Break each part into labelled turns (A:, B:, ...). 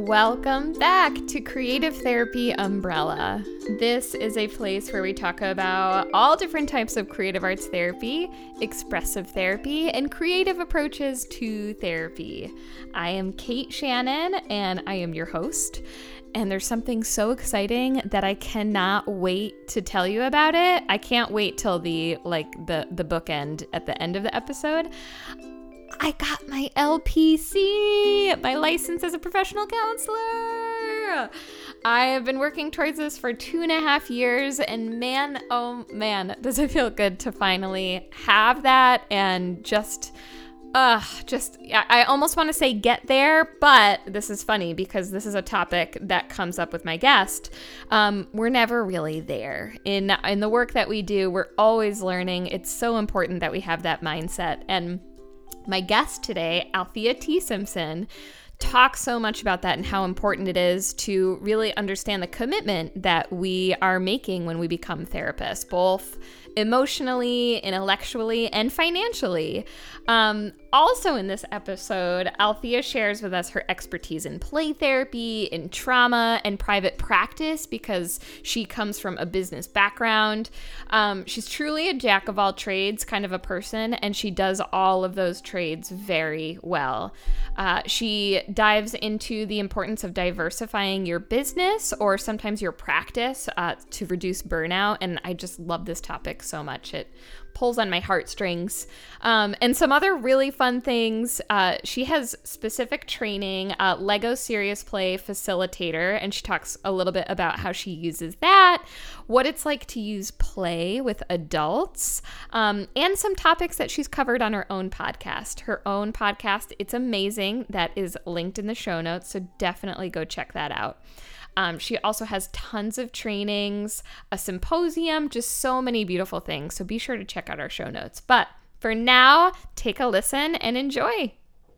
A: Welcome back to Creative Therapy Umbrella. This is a place where we talk about all different types of creative arts therapy, expressive therapy, and creative approaches to therapy. I am Kate Shannon, and I am your host. And there's something so exciting that I cannot wait to tell you about it. I can't wait till the bookend at the end of the episode. I got my LPC, my license as a professional counselor. I have been working towards this for 2.5 years, and man, oh man, does it feel good to finally have that and I almost want to say get there, but this is funny because this is a topic that comes up with my guest. We're never really there. In the work that we do, we're always learning. It's so important that we have that mindset. And my guest today, Althea T. Simpson, talks so much about that and how important it is to really understand the commitment that we are making when we become therapists, both emotionally, intellectually, and financially. Also in this episode, Althea shares with us her expertise in play therapy, in trauma, and private practice because she comes from a business background. She's truly a jack of all trades kind of a person, and she does all of those trades very well. She dives into the importance of diversifying your business or sometimes your practice to reduce burnout, and I just love this topic so much. It pulls on my heartstrings. And some other really fun things. She has specific training, Lego Serious Play Facilitator, and she talks a little bit about how she uses that, what it's like to use play with adults, and some topics that she's covered on her own podcast. Her own podcast, It's Amazing, that is linked in the show notes, so definitely go check that out. She also has tons of trainings, a symposium, just so many beautiful things. So be sure to check out our show notes. But for now, take a listen and enjoy.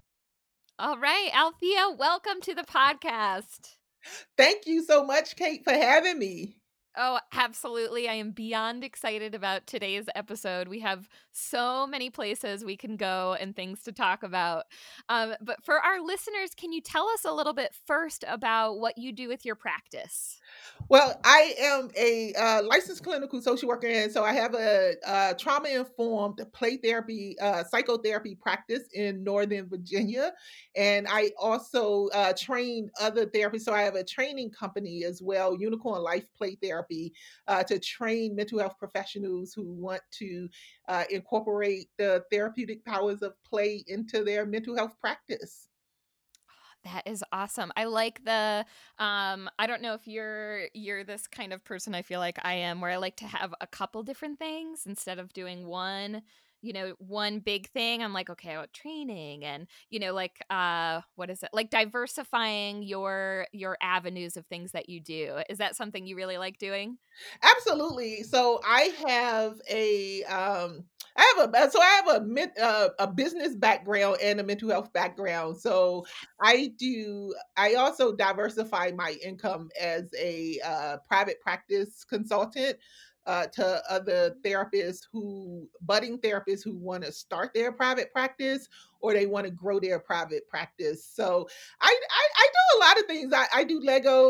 A: All right, Althea, welcome to the podcast.
B: Thank you so much, Kate, for having me.
A: Oh, absolutely. I am beyond excited about today's episode. We have so many places we can go and things to talk about. But for our listeners, can you tell us a little bit first about what you do with your practice?
B: Well, I am a licensed clinical social worker, and so I have a trauma-informed play therapy, psychotherapy practice in Northern Virginia, and I also train other therapists. So I have a training company as well, Unicorn Life Play Therapy, to train mental health professionals who want to incorporate the therapeutic powers of play into their mental health practice.
A: That is awesome. I like the I don't know if you're this kind of person. I feel like I am, where I like to have a couple different things instead of doing one big thing. I'm like, okay, I want training and what is it? Like diversifying your avenues of things that you do. Is that something you really like doing?
B: Absolutely. So I have a business background and a mental health background. So I also diversify my income as a private practice consultant to other budding therapists who want to start their private practice or they want to grow their private practice. So I do a lot of things. I do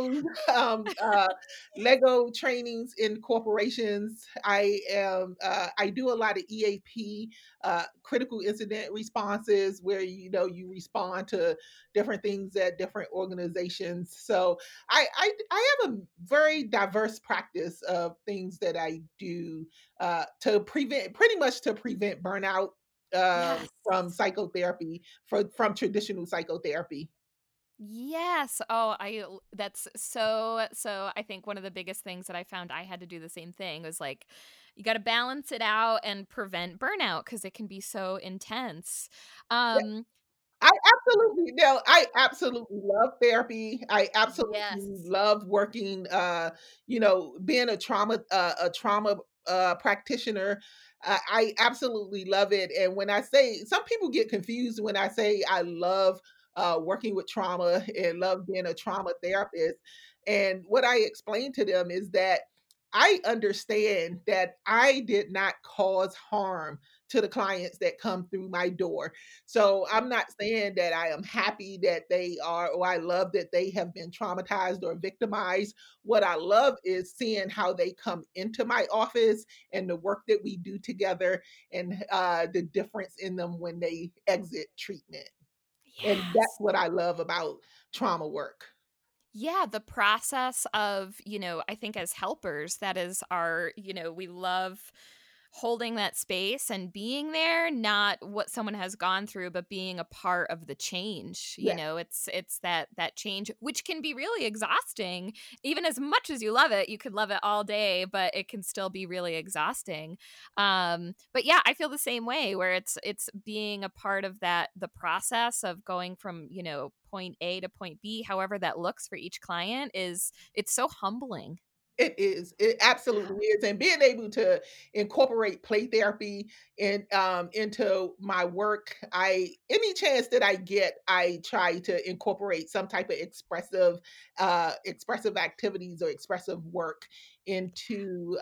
B: Lego trainings in corporations. I do a lot of EAP, critical incident responses, where you respond to different things at different organizations. So I have a very diverse practice of things that I do pretty much to prevent burnout
A: Yes.
B: from psychotherapy, from traditional psychotherapy.
A: Yes. That's so I think one of the biggest things that I found I had to do the same thing was like you got to balance it out and prevent burnout because it can be so intense. Um
B: I absolutely love therapy. I absolutely
A: yes.
B: love working, being a trauma practitioner. I absolutely love it. And when I say, some people get confused when I say I love working with trauma and love being a trauma therapist. And what I explain to them is that I understand that I did not cause harm to the clients that come through my door. So I'm not saying that I am happy that they are, or I love that they have been traumatized or victimized. What I love is seeing how they come into my office and the work that we do together, and the difference in them when they exit treatment. And that's
A: Yes.
B: what I love about trauma work.
A: Yeah, the process of, I think as helpers, that is our, we love holding that space and being there, not what someone has gone through, but being a part of the change.
B: Yes.
A: It's that change, which can be really exhausting. Even as much as you love it, you could love it all day, but it can still be really exhausting. But yeah, I feel the same way, where it's being a part of the process of going from, point A to point B, however that looks for each client, it's so humbling.
B: It is. It absolutely is. And being able to incorporate play therapy into my work, any chance that I get, I try to incorporate some type of expressive activities or expressive work into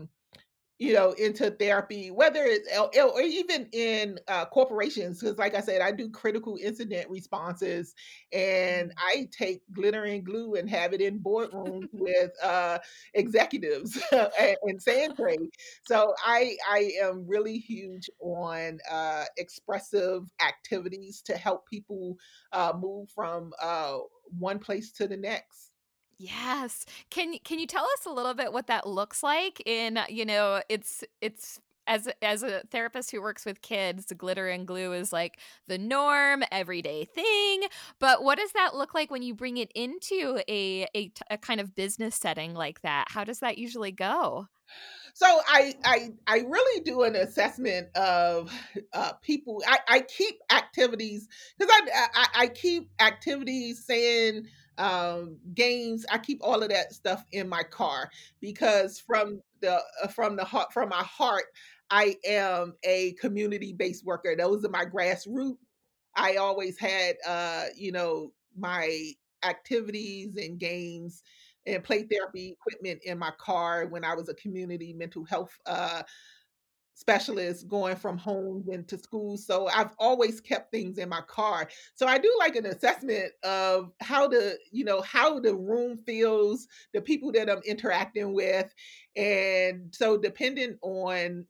B: into therapy, whether it's or even in corporations. Because, like I said, I do critical incident responses, and
A: Mm.
B: I take glitter and glue and have it in boardrooms with executives and sand tray. So I am really huge on expressive activities to help people move from one place to the next.
A: Yes. Can you tell us a little bit what that looks like in, it's as a therapist who works with kids, the glitter and glue is like the norm, everyday thing. But what does that look like when you bring it into a kind of business setting like that? How does that usually go?
B: So I really do an assessment of people. I keep activities because I keep activities, saying games. I keep all of that stuff in my car because from my heart, I am a community based worker. Those are my grassroots. I always had, my activities and games and play therapy equipment in my car when I was a community mental health specialist going from home into school. So I've always kept things in my car. So I do like an assessment of how the room feels, the people that I'm interacting with. And so depending on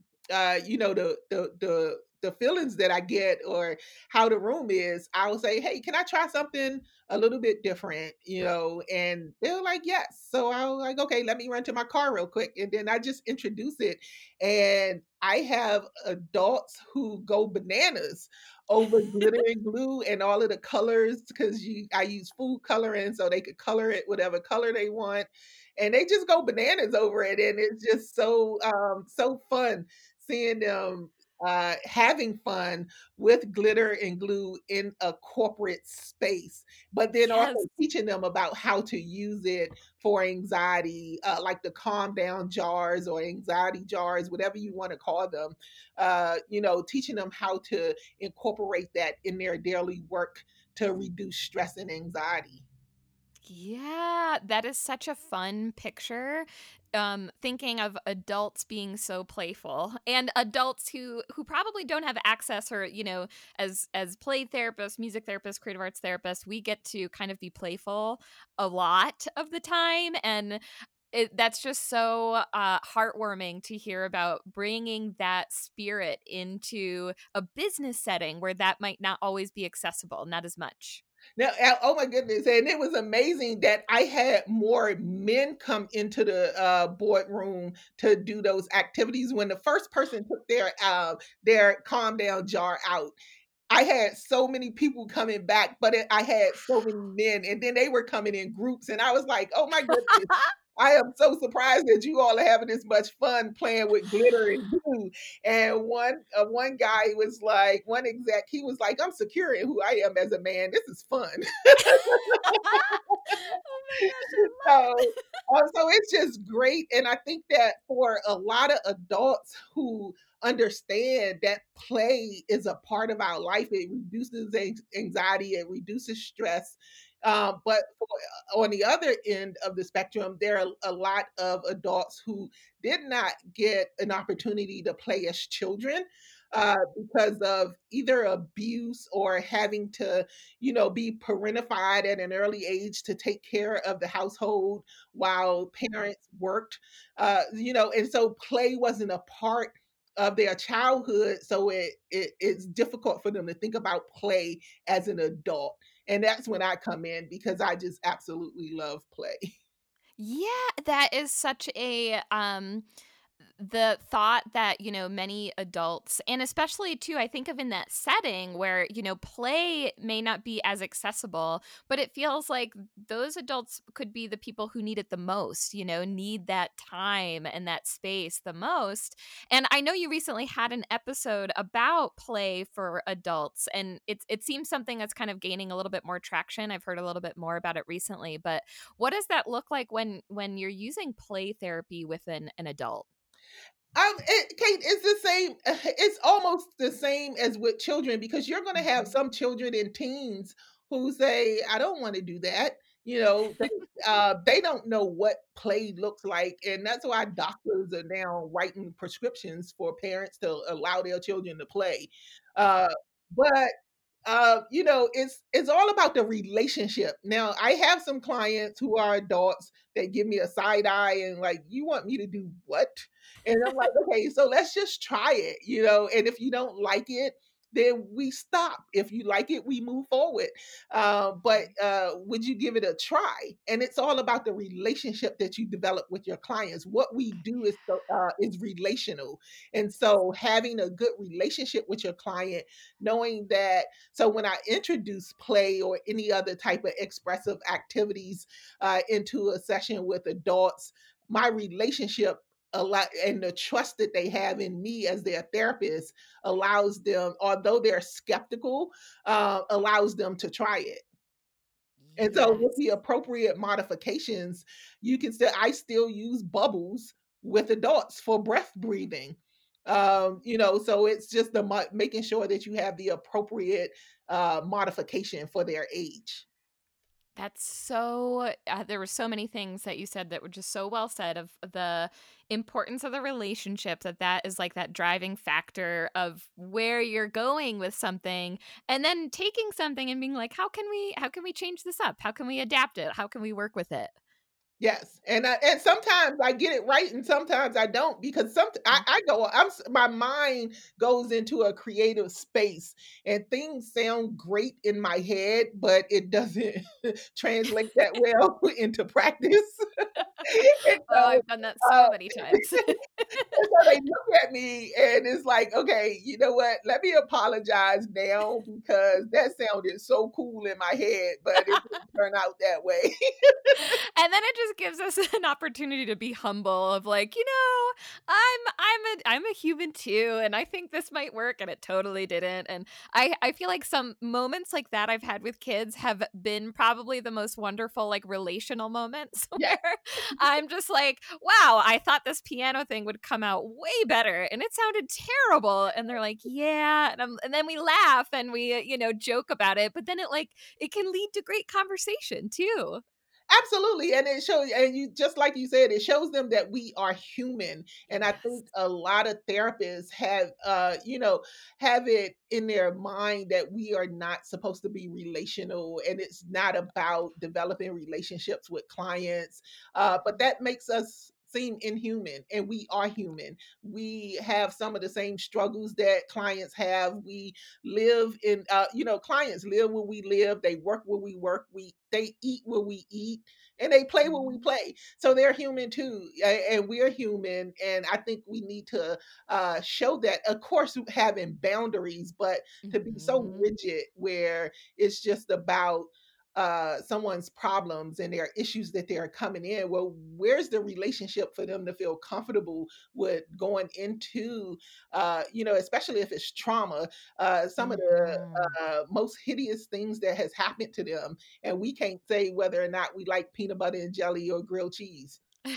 B: the feelings that I get or how the room is, I'll say, hey, can I try something a little bit different? And they're like, yes. So I'll like, okay, let me run to my car real quick. And then I just introduce it, and I have adults who go bananas over glitter and glue and all of the colors because I use food coloring so they could color it whatever color they want. And they just go bananas over it. And it's just so fun seeing them having fun with glitter and glue in a corporate space, but then also
A: Yes.
B: teaching them about how to use it for anxiety, like the calm down jars or anxiety jars, whatever you want to call them. Teaching them how to incorporate that in their daily work to reduce stress and anxiety.
A: Yeah, that is such a fun picture. Thinking of adults being so playful and adults who probably don't have access, or as play therapists, music therapists, creative arts therapists, we get to kind of be playful a lot of the time, and that's just so heartwarming to hear about bringing that spirit into a business setting where that might not always be accessible, not as much.
B: Now, oh my goodness. And it was amazing that I had more men come into the boardroom to do those activities. When the first person took their calm down jar out, I had so many people coming back, but I had so many men, and then they were coming in groups, and I was like, "Oh my goodness, I am so surprised that you all are having this much fun playing with glitter and glue." And one guy was like, one exec, he was like, "I'm secure in who I am as a man. This is fun."
A: Oh my gosh, I love
B: So,
A: it.
B: so it's just great, and I think that for a lot of adults who understand that play is a part of our life, it reduces anxiety, it reduces stress. But on the other end of the spectrum, there are a lot of adults who did not get an opportunity to play as children. because of either abuse or having to, be parentified at an early age to take care of the household while parents worked. And so play wasn't a part of their childhood, so it's difficult for them to think about play as an adult. And that's when I come in because I just absolutely love play.
A: Yeah, that is such a the thought that, many adults, and especially too, I think of in that setting where, play may not be as accessible, but it feels like those adults could be the people who need it the most, need that time and that space the most. And I know you recently had an episode about play for adults, and it seems something that's kind of gaining a little bit more traction. I've heard a little bit more about it recently, but what does that look like when you're using play therapy with an adult?
B: Kate, it's the same. It's almost the same as with children because you're going to have
A: Mhm.
B: some children and teens who say, "I don't want to do that." They don't know what play looks like, and that's why doctors are now writing prescriptions for parents to allow their children to play. Uh, but it's all about the relationship. Now, I have some clients who are adults that give me a side eye and like, you want me to do what? And I'm like, okay, so let's just try it, and if you don't like it, then we stop. If you like it, we move forward. But would you give it a try? And it's all about the relationship that you develop with your clients. What we do is relational, and so having a good relationship with your client, knowing that so when I introduce play or any other type of expressive activities into a session with adults, my relationship a lot and the trust that they have in me as their therapist allows them, although they're skeptical, allows them to try it. And so with
A: Yes.
B: the appropriate modifications, I still use bubbles with adults for breath breathing. So it's just making sure that you have the appropriate modification for their age.
A: That's so there were so many things that you said that were just so well said of the importance of the relationship, that is like that driving factor of where you're going with something, and then taking something and being like, how can we change this up? How can we adapt it? How can we work with it?
B: Yes, and sometimes I get it right, and sometimes I don't because I go my mind goes into a creative space, and things sound great in my head, but it doesn't translate that well into practice. And
A: Oh,
B: so,
A: I've done that
B: uh
A: so many times.
B: And so they look at me and it's like, okay, you know what? Let me apologize now because that sounded so cool in my head, but it didn't turn out that way.
A: And then it just gives us an opportunity to be humble of like, I'm a human too, and I think this might work, and it totally didn't. And I feel like some moments like that I've had with kids have been probably the most wonderful, like, relational moments
B: Yeah,
A: where I'm just like, wow, I thought this piano thing would come out way better and it sounded terrible. And they're like, yeah. And then we laugh and we, joke about it, but then it can lead to great conversation too.
B: absolutely. And it shows, and you just like you said, it shows them that we are human. And I
A: Yes.
B: think a lot of therapists have it in their mind that we are not supposed to be relational and it's not about developing relationships with clients. But that makes us seem inhuman, and we are human. We have some of the same struggles that clients have. We live in clients live where we live, they work where we work, they eat where we eat, and they play where we
A: Mhm.
B: play. So they're human too, and we're human, and I think we need to show that, of course, having boundaries, but to be so
A: Mhm.
B: rigid where it's just about someone's problems and their issues that they're coming in. Well, where's the relationship for them to feel comfortable with going into especially if it's trauma, some of the
A: Mhm.
B: most hideous things that has happened to them, and we can't say whether or not we like peanut butter and jelly or grilled cheese.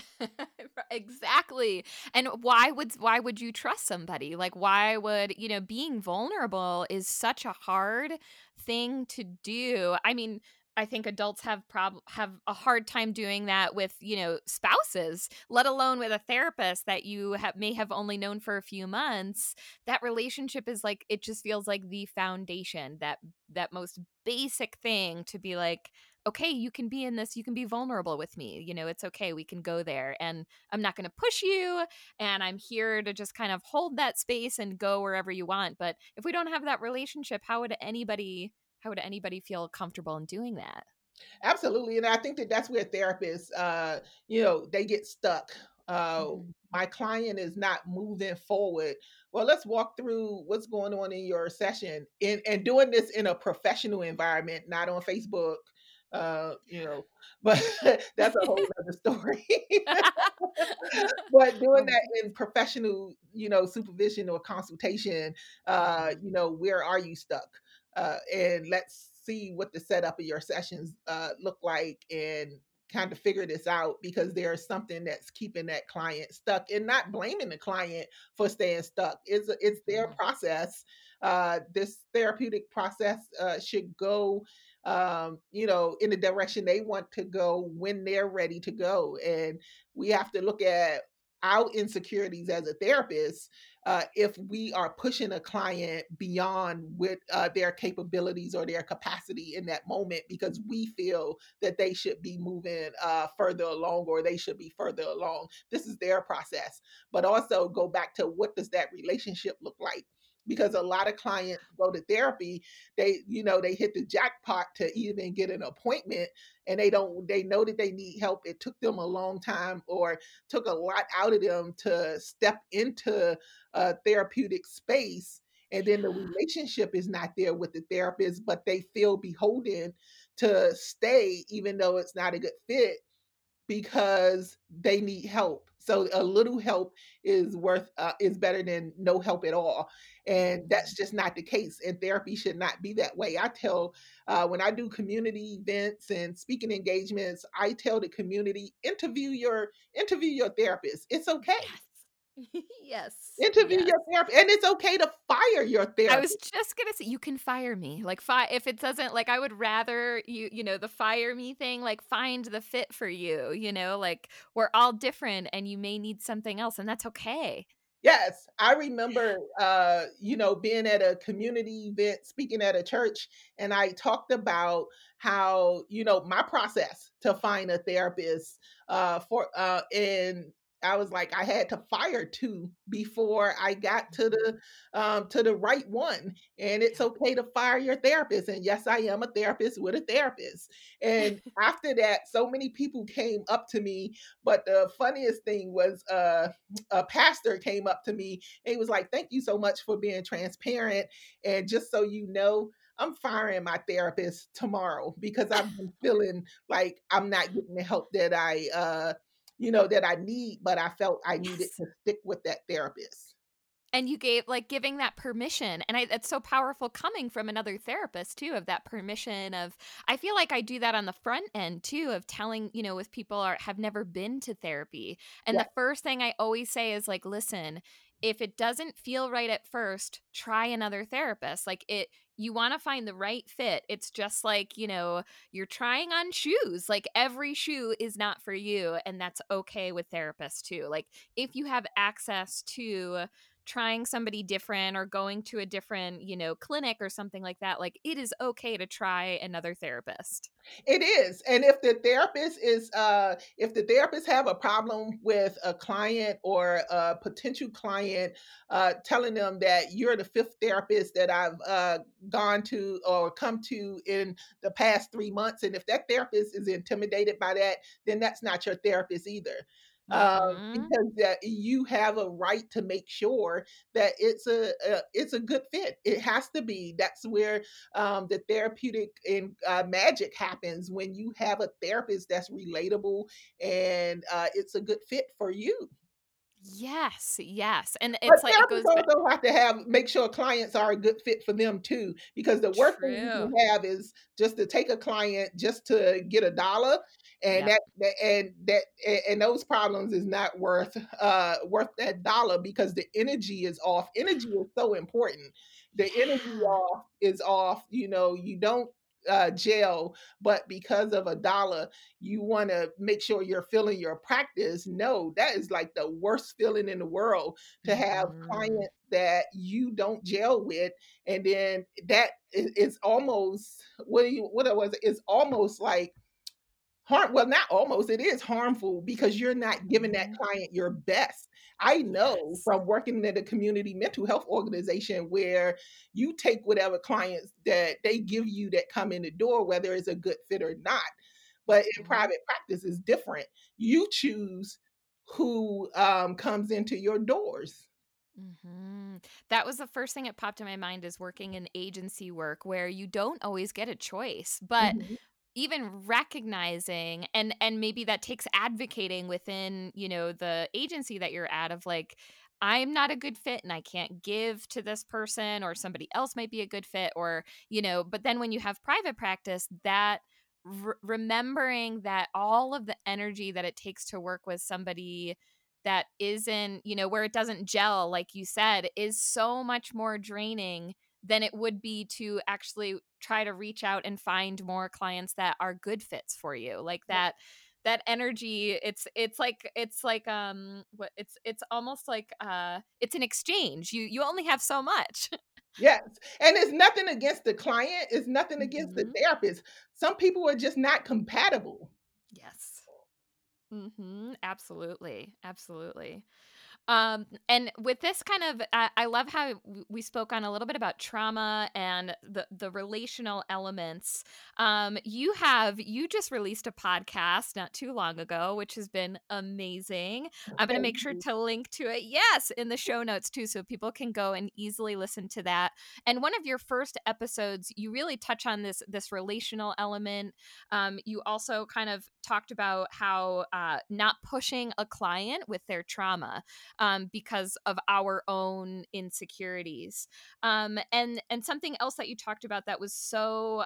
A: Exactly. And why would you trust somebody? Like, why would, being vulnerable is such a hard thing to do. I mean, I think adults have a hard time doing that with, spouses, let alone with a therapist that you may have only known for a few months. That relationship is like, it just feels like the foundation, that most basic thing to be like, okay, you can be in this, you can be vulnerable with me. It's okay, we can go there, and I'm not going to push you, and I'm here to just kind of hold that space and go wherever you want. But if we don't have that relationship, how would anybody feel comfortable in doing that?
B: Absolutely. And I think that that's where therapists, they get stuck.
A: Mhm.
B: My client is not moving forward. Well, let's walk through what's going on in your session, and doing this in a professional environment, not on Facebook. But that's a whole other story. But doing
A: Oh,
B: that in professional, supervision or consultation,
A: mhm.
B: where are you stuck? And let's see what the setup of your sessions look like, and kind of figure this out, because there's something that's keeping that client stuck, and not blaming the client for staying stuck. It's their
A: Mhm.
B: process. This therapeutic process should go, in the direction they want to go when they're ready to go. And we have to look at our insecurities as a therapist, if we are pushing a client beyond with their capabilities or their capacity in that moment, because we feel that they should be moving further along, or they should be further along. This is their process. But also go back to, what does that relationship look like? Because a lot of clients go to therapy, they hit the jackpot to even get an appointment, and they know that they need help. It took them a long time, or took a lot out of them to step into a therapeutic space. And then the relationship is not there with the therapist, but they feel beholden to stay, even though it's not a good fit, because they need help. So a little help is better than no help at all, and
A: Mhm.
B: that's just not the case. And therapy should not be that way. I tell, when I do community events and speaking engagements, I tell the community, interview your therapist. It's okay.
A: Yes. Yes.
B: Interview
A: Yes.
B: your therapist, and it's okay to fire your
A: I was
B: therapist.
A: just gonna say, you can fire me. Like, if it doesn't, like, I would rather the fire me thing, like, find the fit for you, like, we're all different and you may need something else, and that's okay.
B: Yes, I remember, being at a community event, speaking at a church, and I talked about how, my process to find a therapist, and I was like, I had to fire two before I got
A: Mhm.
B: to the right one. And it's
A: Yeah.
B: okay to fire your therapist. And yes, I am a therapist with a therapist. And after that, so many people came up to me. But the funniest thing was, a pastor came up to me, and he was like, "Thank you so much for being transparent. And just so you know, I'm firing my therapist tomorrow, because I've been feeling like I'm not getting the help that I need, but I felt I needed
A: Yes.
B: to stick with that therapist."
A: And giving that permission, and it's so powerful coming from another therapist too, of that permission of, I feel like I do that on the front end too, of telling, if people have never been to therapy. And
B: Yeah,
A: the first thing I always say is like, listen, if it doesn't feel right at first, try another therapist. Like, you want to find the right fit. It's just like, you're trying on shoes. Like, every shoe is not for you, and that's okay with therapists too. Like, if you have access to trying somebody different or going to a different, clinic or something like that, like, it is okay to try another therapist.
B: it is. And if the therapist have a problem with a client or a potential client, telling them that you're the fifth therapist that I've gone to or come to in the past 3 months, and if that therapist is intimidated by that, then that's not your therapist either.
A: Mhm.
B: Because you have a right to make sure that it's a good fit. It has to be. That's where the therapeutic and magic happens, when you have a therapist that's relatable, and it's a good fit for you.
A: Yes, yes, and
B: But
A: it's like it
B: therapists
A: goes back.
B: also have to make sure clients are a good fit for them too, because the worst thing you
A: True.
B: can have is just to take a client just to get a dollar, and
A: Yep.
B: those problems is not worth that dollar, because the energy is off. Energy is so important. The energy
A: Yeah.
B: is off. You don't. jail, but because of a dollar, you want to make sure you're filling your practice. No, that is like the worst feeling in the world to have
A: Mhm.
B: clients that you don't gel with, and then that is almost what it was. It's almost like well, not almost, it is harmful because you're not giving that
A: Mhm.
B: client your best. I know
A: Yes.
B: from working at a community mental health organization where you take whatever clients that they give you that come in the door, whether it's a good fit or not. But in
A: Mhm.
B: private practice, is different. You choose who comes into your doors.
A: That was the first thing that popped in my mind is working in agency work where you don't always get a choice, but
B: Mhm.
A: even recognizing and maybe that takes advocating within, the agency that you're at of like, I'm not a good fit and I can't give to this person or somebody else might be a good fit or, but then when you have private practice, that remembering that all of the energy that it takes to work with somebody that isn't, where it doesn't gel, like you said, is so much more draining than it would be to actually try to reach out and find more clients that are good fits for you. Like that energy, it's almost like it's an exchange. You only have so much.
B: Yes, and it's nothing against the client, it's nothing against the
A: Mhm.
B: therapist. Some people are just not compatible.
A: Yes. Absolutely. Absolutely. And with this kind of, I love how we spoke on a little bit about trauma and the relational elements. You just released a podcast not too long ago, which has been amazing. I'm going to make
B: Thank
A: sure
B: you.
A: to link to it, yes, in the show notes too, so people can go and easily listen to that. And one of your first episodes, you really touch on this relational element. You also kind of talked about how not pushing a client with their trauma because of our own insecurities. And something else that you talked about that was so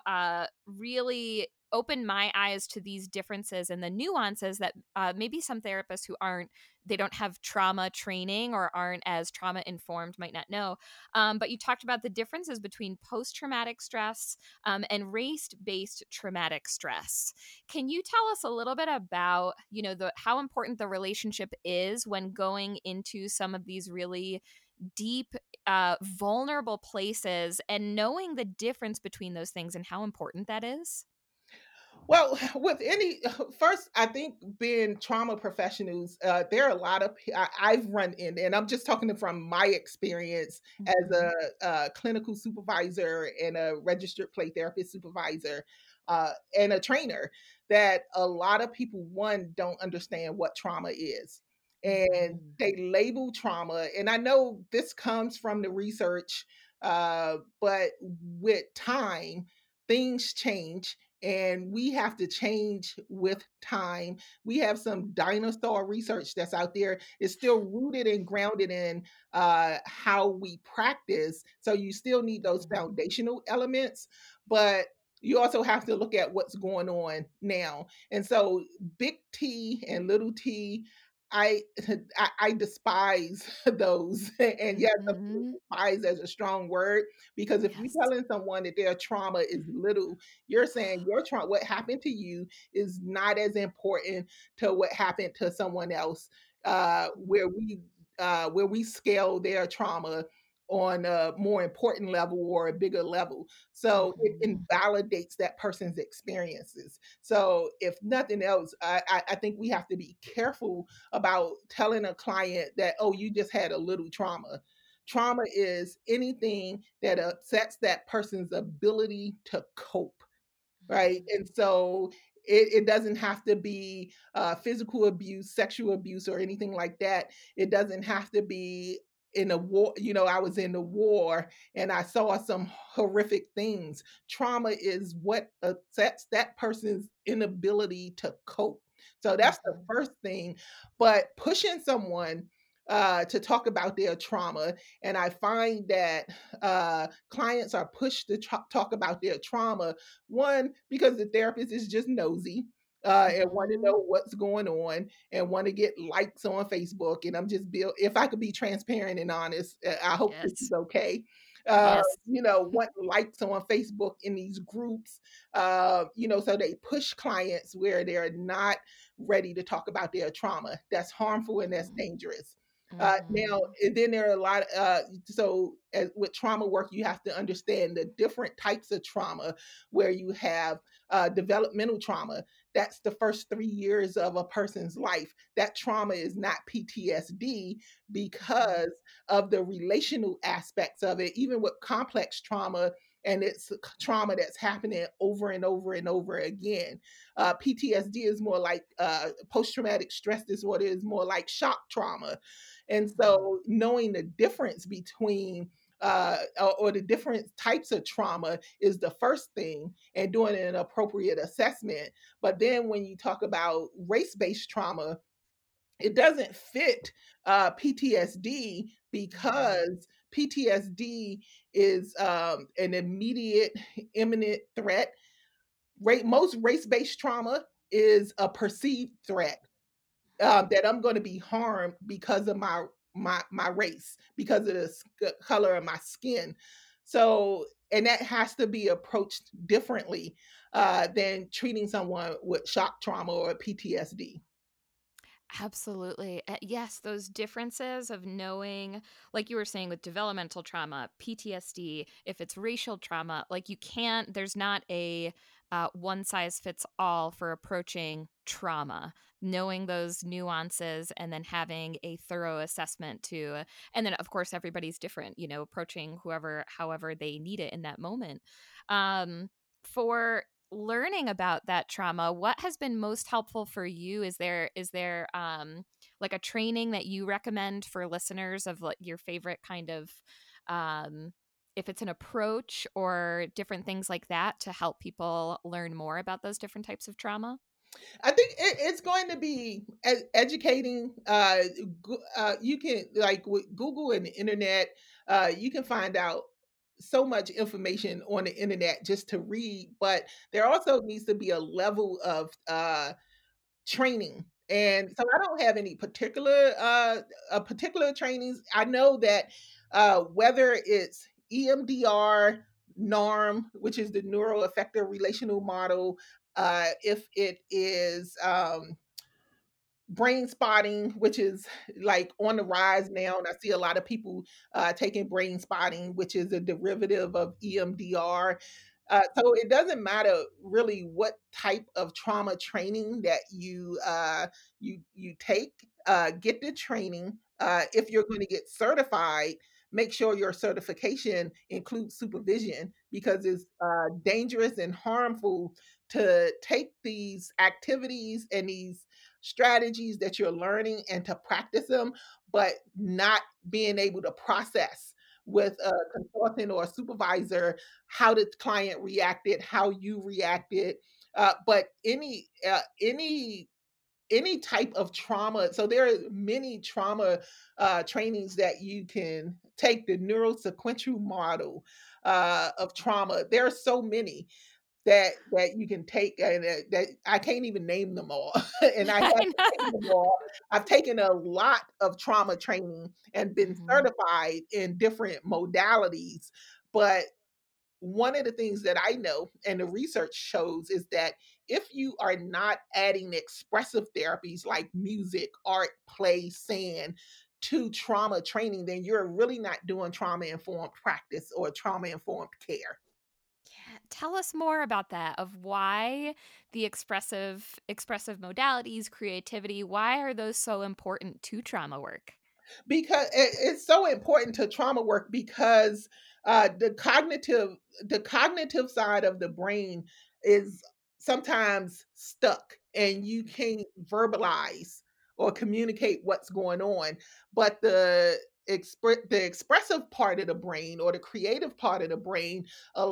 A: really opened my eyes to these differences and the nuances that maybe some therapists who they don't have trauma training or aren't as trauma informed might not know. But you talked about the differences between post-traumatic stress and race-based traumatic stress. Can you tell us a little bit about, how important the relationship is when going into some of these really deep, vulnerable places and knowing the difference between those things and how important that is?
B: Well, with any first, I think being trauma professionals, there are a lot of I've run in, and I'm just talking from my experience as
A: Mhm.
B: a clinical supervisor and a registered play therapist supervisor, and a trainer. That a lot of people one don't understand what trauma is, and
A: Mhm.
B: they label trauma. And I know this comes from the research, but with time, things change and we have to change with time. We have some dinosaur research that's out there. It's still rooted and grounded in how we practice. So you still need those
A: Mhm.
B: foundational elements, but you also have to look at what's going on now. And so big T and little T, I I despise those. And yes,
A: Mhm.
B: despise as a strong word because if you're
A: Yes.
B: telling someone that their trauma is little, you're saying your trauma, what happened to you, is not as important to what happened to someone else. Where we scale their trauma on a more important level or a bigger level, so it
A: Mhm.
B: invalidates that person's experiences. So if nothing else, I think we have to be careful about telling a client that, oh, you just had a little trauma. Trauma is anything that upsets that person's ability to cope, right?
A: Mhm.
B: And so it doesn't have to be physical abuse, sexual abuse, or anything like that. It doesn't have to be in a war. I was in the war and I saw some horrific things. Trauma is what upsets that person's inability to cope. So that's the
A: Mhm.
B: first thing. But pushing someone to talk about their trauma, and I find that clients are pushed to talk about their trauma. One, because the therapist is just nosy. And want to
A: Mhm.
B: know what's going on and want to get likes on Facebook. And I'm just if I could be transparent and honest, I hope this is
A: Yes.
B: okay.
A: Yes.
B: wanting likes on Facebook in these groups, so they push clients where they're not ready to talk about their trauma. That's harmful and that's dangerous. Now,
A: Mhm.
B: and then there are a lot. So, with trauma work, you have to understand the different types of trauma, where you have developmental trauma. That's the first 3 years of a person's life. That trauma is not PTSD
A: Mhm.
B: because of the relational aspects of it, even with complex trauma. And it's trauma that's happening over and over and over again. PTSD is more like post traumatic stress disorder, is more like shock trauma. And
A: Mhm.
B: so, knowing the difference between or the different types of trauma is the first thing, and doing an appropriate assessment. But then, when you talk about race based trauma, it doesn't fit PTSD
A: Mhm.
B: because PTSD is an immediate, imminent threat. Most race based trauma is a perceived threat, that I'm going to be harmed because of my race, because of the color of my skin. So, and that has to be approached differently than treating someone with shock trauma or PTSD.
A: Absolutely. Yes, those differences of knowing, like you were saying with developmental trauma, PTSD, if it's racial trauma, like you can't, there's not a one size fits all for approaching trauma. Knowing those nuances and then having a thorough assessment to, and then of course, everybody's different, approaching whoever, however they need it in that moment. For learning about that trauma, what has been most helpful for you? Is there like a training that you recommend for listeners of like your favorite kind of um if it's an approach or different things like that to help people learn more about those different types of trauma?
B: I think it's going to be educating. You can, like, with Google and the internet, you can find out so much information on the internet just to read. But there also needs to be a level of training. And so, I don't have any particular trainings. I know that whether it's EMDR, NARM, which is the neuroaffective relational model, if it is brain spotting, which is like on the rise now, and I see a lot of people taking brain spotting, which is a derivative of EMDR. So, it doesn't matter really what type of trauma training that you take. Get the training. If you're going to get certified, make sure your certification includes supervision, because it's dangerous and harmful to take these activities and these strategies that you're learning and to practice them, but not being able to process with a consultant or a supervisor how the client reacted, how you reacted. But any type of trauma. So there are many trauma trainings that you can take. The neurosequential model of trauma. There are so many that you can take, and that I can't even name them all. And I have
A: I
B: to name them all. I've taken a lot of trauma training and been
A: know.
B: certified in different modalities, but one of the things that I know and the research shows is that if you are not adding expressive therapies like music, art, play, sand to trauma training, then you're really not doing trauma informed practice or trauma informed care.
A: Yeah, tell us more about that, of why the expressive modalities, creativity, why are those so important to trauma work?
B: Because it's so important to trauma work, because the cognitive side of the brain is sometimes stuck, and you can't verbalize or communicate what's going on. But the expressive part of the brain, or the creative part of the brain,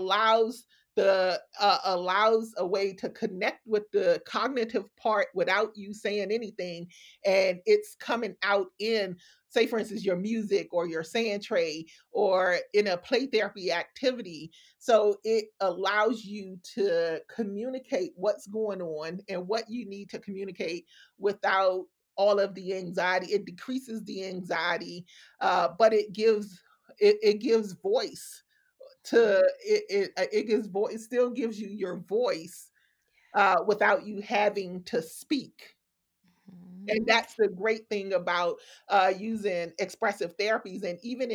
B: allows a way to connect with the cognitive part without you saying anything, and it's coming out in, say, for instance, your music or your sand tray or in a play therapy activity. So it allows you to communicate what's going on and what you need to communicate without all of the anxiety. It decreases the anxiety, but it gives voice to it gives voice. It still gives you your voice without you having to speak. And
A: Mhm.
B: that's the great thing about using expressive therapies. And even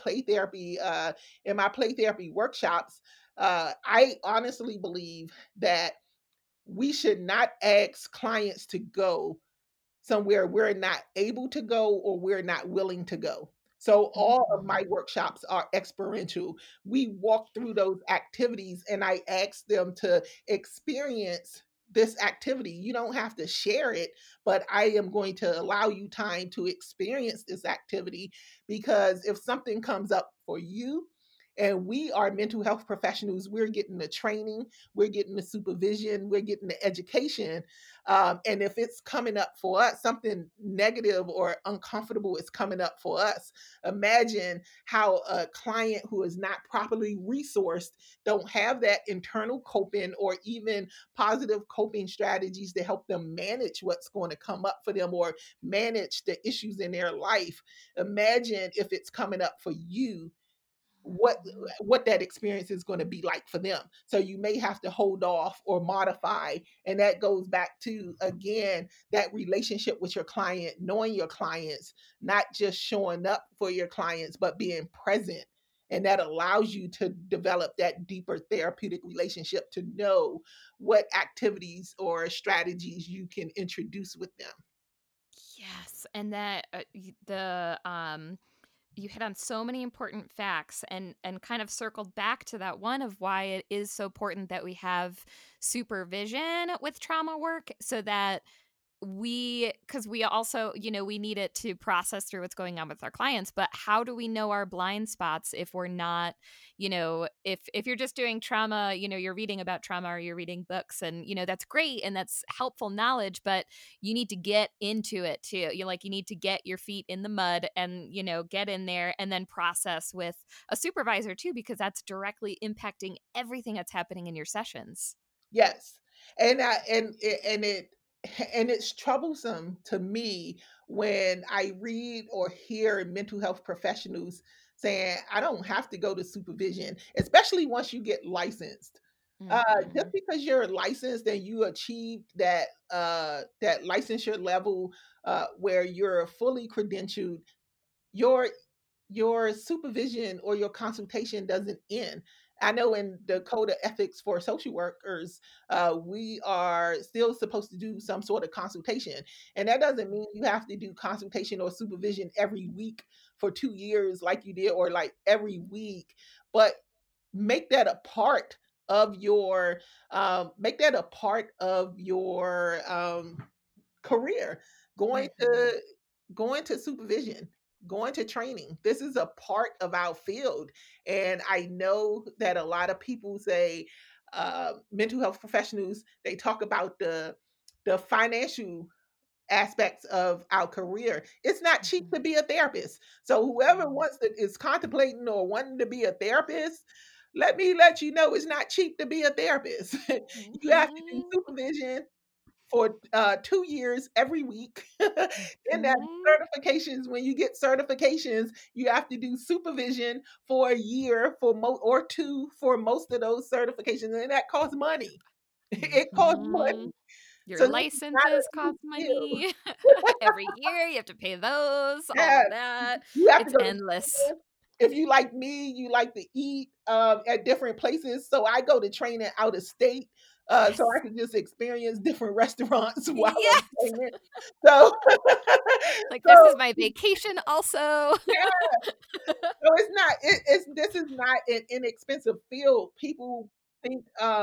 B: in my play therapy workshops, I honestly believe that we should not ask clients to go somewhere we're not able to go or we're not willing to go. So all of
A: Mhm.
B: my workshops are experiential. We walk through those activities and I ask them to experience this activity. You don't have to share it, but I am going to allow you time to experience this activity because if something comes up for you, and we are mental health professionals, we're getting the training, we're getting the supervision, we're getting the education, and if it's coming up for us, something negative or uncomfortable is coming up for us. Imagine how a client who is not properly resourced, don't have that internal coping or even positive coping strategies to help them manage what's going to come up for them or manage the issues in their life. Imagine if it's coming up for you, what
A: Mhm.
B: what that experience is going to be like for them. So you may have to hold off or modify, and that goes back to again that relationship with your client, knowing your clients, not just showing up for your clients but being present. And that allows you to develop that deeper therapeutic relationship to know what activities or strategies you can introduce with them.
A: Yes, and that the you hit on so many important facts and kind of circled back to that one of why it is so important that we have supervision with trauma work so that because we also, we need it to process through what's going on with our clients, but how do we know our blind spots if we're not, if you're just doing trauma, you're reading about trauma or you're reading books and, that's great and that's helpful knowledge, but you need to get into it too. You need to get your feet in the mud and, get in there and then process with a supervisor too, because that's directly impacting everything that's happening in your sessions.
B: Yes. And I and it and it's troublesome to me when I read or hear mental health professionals saying, I don't have to go to supervision, especially once you get licensed. Just
A: Hmm.
B: because you're licensed and you achieved that licensure level where you're fully credentialed, your your supervision or your consultation doesn't end. I know in the code of ethics for social workers, we are still supposed to do some sort of consultation. And that doesn't mean you have to do consultation or supervision every week for 2 years like you did, or like every week, but make that a part of your make that a part of your career, going
A: Hmm.
B: to going to supervision, going to training. This is a part of our field. And I know that a lot of people say mental health professionals, they talk about the financial aspects of our career. It's not cheap
A: Hmm.
B: to be a therapist. So whoever
A: No.
B: wants to is contemplating or wanting to be a therapist, let me let you know it's not cheap to be a therapist. You have to do
A: Mhm.
B: supervision for 2 years every week. Then that
A: Mhm.
B: certifications, when you get certifications, you have to do supervision for a year for or two for most of those certifications, and that costs money. It costs
A: Mhm.
B: money.
A: Your
B: So this is not
A: licenses
B: an
A: cost
B: easy deal.
A: money. Every year you have to pay those, all
B: Yeah,
A: of that.
B: you have to
A: It's
B: go to
A: endless.
B: school. If you like me, you like to eat at different places. So I go to training out of state, so
A: Yes.
B: I can just experience different restaurants while I'm
A: Yes.
B: training. So,
A: Like, this
B: so
A: is my vacation also.
B: yeah. So it's not. It's this is not an inexpensive field. People think,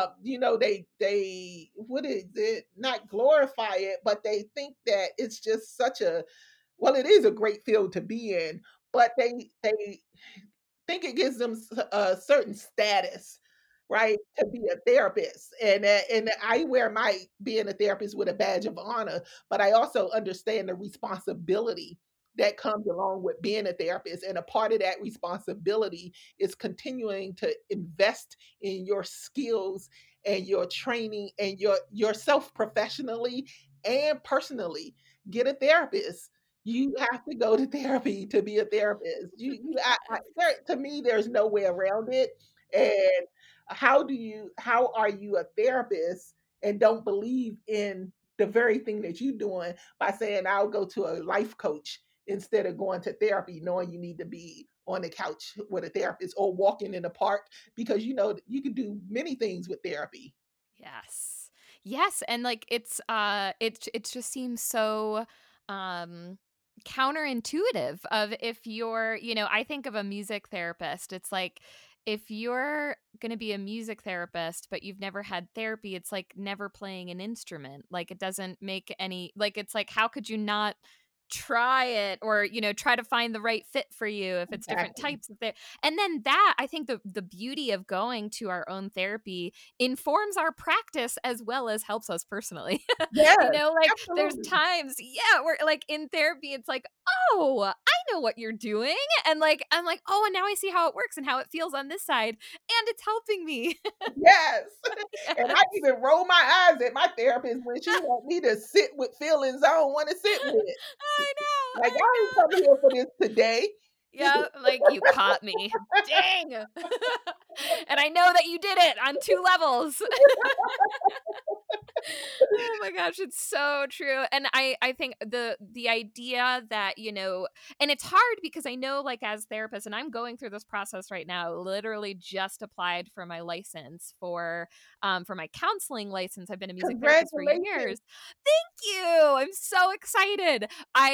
B: they what is it? Not glorify it, but they think that it's just such a well, it is a great field to be in, but they think it gives them a certain status, right, to be a therapist. And I wear my being a therapist with a badge of honor, but I also understand the responsibility that comes along with being a therapist. And a part of that responsibility is continuing to invest in your skills and your training and yourself professionally and personally. Get a therapist. You have to go to therapy to be a therapist. To me, there's no way around it. And how are you a therapist and don't believe in the very thing that you're doing by saying I'll go to a life coach instead of going to therapy, knowing you need to be on the couch with a therapist or walking in the park because you know you can do many things with therapy.
A: Yes. Yes, and like it just seems so um counterintuitive of if you're, I think of a music therapist. It's like if you're going to be a music therapist but you've never had therapy, it's like never playing an instrument. Like it doesn't make any, like it's like how could you not try it, or try to find the right fit for you if it's different
B: Exactly.
A: types of therapy. And then that, I think the beauty of going to our own therapy informs our practice as well as helps us personally.
B: Yes,
A: Like there's
B: absolutely.
A: times, yeah, where like in therapy it's like, oh, I know what you're doing, and like I'm like, oh, and now I see how it works and how it feels on this side, and it's helping me.
B: Yes. And I
A: Yes.
B: even roll my eyes at my therapist when she want me to sit with feelings I don't want to sit with.
A: I know,
B: Like
A: I
B: I ain't come
A: know.
B: here for this today.
A: Yeah, like you caught me. Dang. And I know that you did it on two levels. Oh my gosh, it's so true. And I think the idea that, and it's hard because I know, like, as therapists, and I'm going through this process right now, literally just applied for my license for my counseling license. I've been a music therapist for
B: Congratulations.
A: years. Thank you. I'm so excited.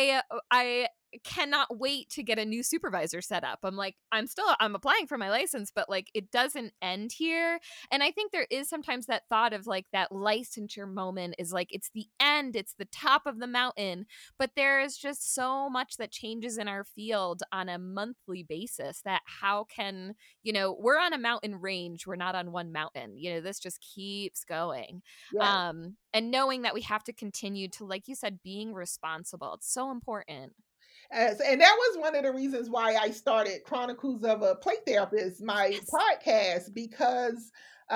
A: I cannot wait to get a new supervisor set up. I'm applying for my license, but like it doesn't end here. And I think there is sometimes that thought of like that licensure moment is like it's the end, it's the top of the mountain. But there is just so much that changes in our field on a monthly basis that how can, we're on a mountain range, we're not on one mountain. This just keeps going.
B: Yes.
A: And knowing that we have to continue to, like you said, being responsible. It's so important.
B: And that was one of the reasons why I started Chronicles of a Play Therapist, my
A: Yes.
B: podcast, because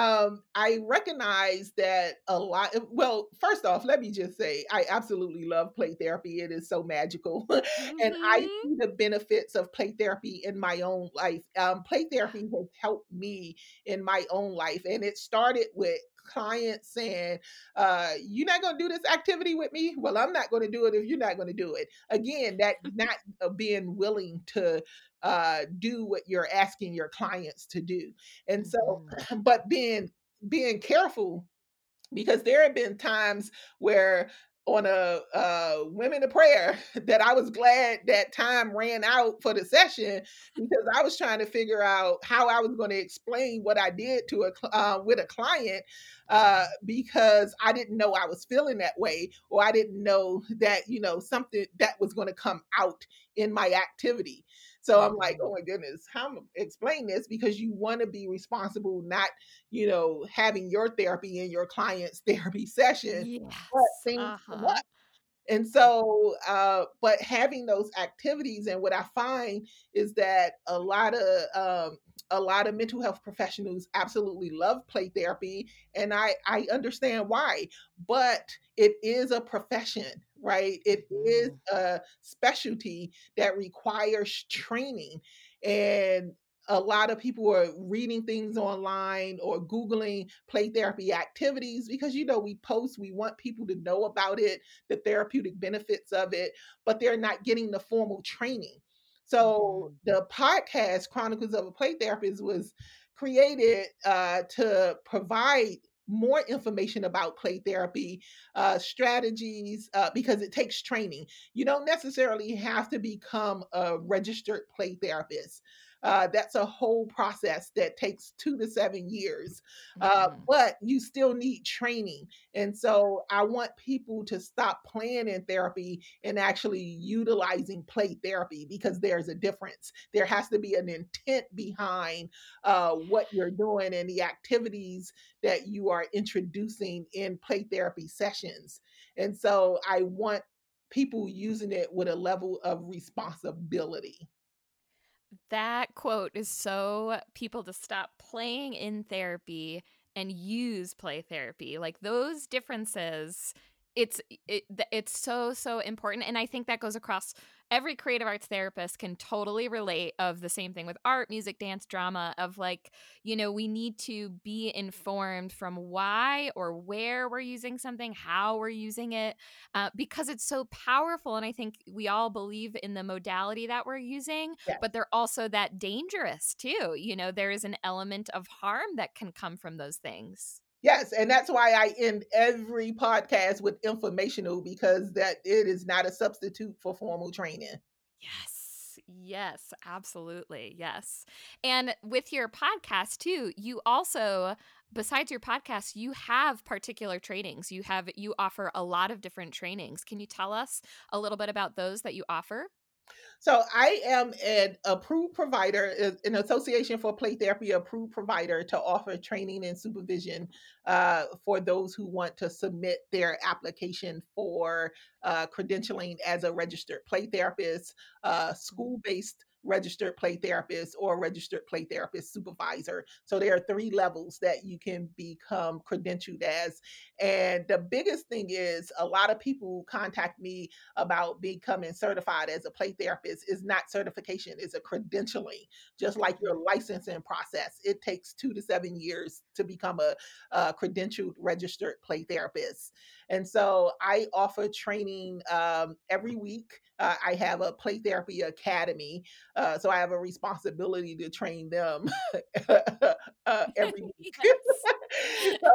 B: I recognize that a lot. Well, first off, let me just say I absolutely love play therapy. It is so magical, and I
A: Mhm.
B: see the benefits of play therapy in my own life. Play therapy has helped me in my own life, and it started with clients saying, "You're not going to do this activity with me. Well, I'm not going to do it if you're not going to do it." Again, that not being willing to do what you're asking your clients to do. And so,
A: Mhm.
B: but being careful because there have been times where on a women of prayer that I was glad that time ran out for the session because I was trying to figure out how I was going to explain what I did to with a client because I didn't know I was feeling that way or I didn't know that something that was going to come out in my activity. So I'm like, oh
A: Mhm.
B: my goodness, how am I explain this? Because you want to be responsible, not having your therapy in your client's therapy session, but
A: Yes.
B: things come up.
A: Uh-huh.
B: And so, but having those activities, and what I find is that a lot of mental health professionals absolutely love play therapy, and I understand why. But it is a profession, right? It is
A: Mhm.
B: a specialty that requires training, and a lot of people are reading things online or googling play therapy activities because we post, we want people to know about it, the therapeutic benefits of it, but they're not getting the formal training. So
A: Mhm.
B: the podcast Chronicles of a Play Therapist was created to provide more information about play therapy strategies because it takes training. You don't necessarily have to become a registered play therapist. That's a whole process that takes 2 to 7 years,
A: Mhm.
B: but you still need training. And so I want people to stop playing in therapy and actually utilizing play therapy because there's a difference. There has to be an intent behind what you're doing and the activities that you are introducing in play therapy sessions. And so I want people using it with a level of responsibility.
A: That quote is so people to stop playing in therapy and use play therapy. Like those differences, it's it's so important, and I think that goes across every creative arts therapist can totally relate of the same thing with art, music, dance, drama of like, we need to be informed from why or where we're using something, how we're using it, because it's so powerful. And I think we all believe in the modality that we're using,
B: Yes.
A: but they're also that dangerous too. There is an element of harm that can come from those things.
B: Yes, and that's why I end every podcast with informational, because that it is not a substitute for formal training.
A: Yes. Yes, absolutely. Yes. And with your podcast too, you also, besides your podcast, you have particular trainings. You offer a lot of different trainings. Can you tell us a little bit about those that you offer?
B: So I am an approved provider, an Association for Play Therapy approved provider to offer training and supervision for those who want to submit their application for credentialing as a registered play therapist, school-based registered play therapist, or registered play therapist supervisor. So there are 3 levels that you can become credentialed as. And the biggest thing is a lot of people contact me about becoming certified as a play therapist. Is not certification, it's a credentialing. Just like your licensing process, it takes 2 to 7 years to become a credentialed registered play therapist. And so I offer training every week. I have a play therapy academy, so I have a responsibility to train them every week.
A: Yes.
B: So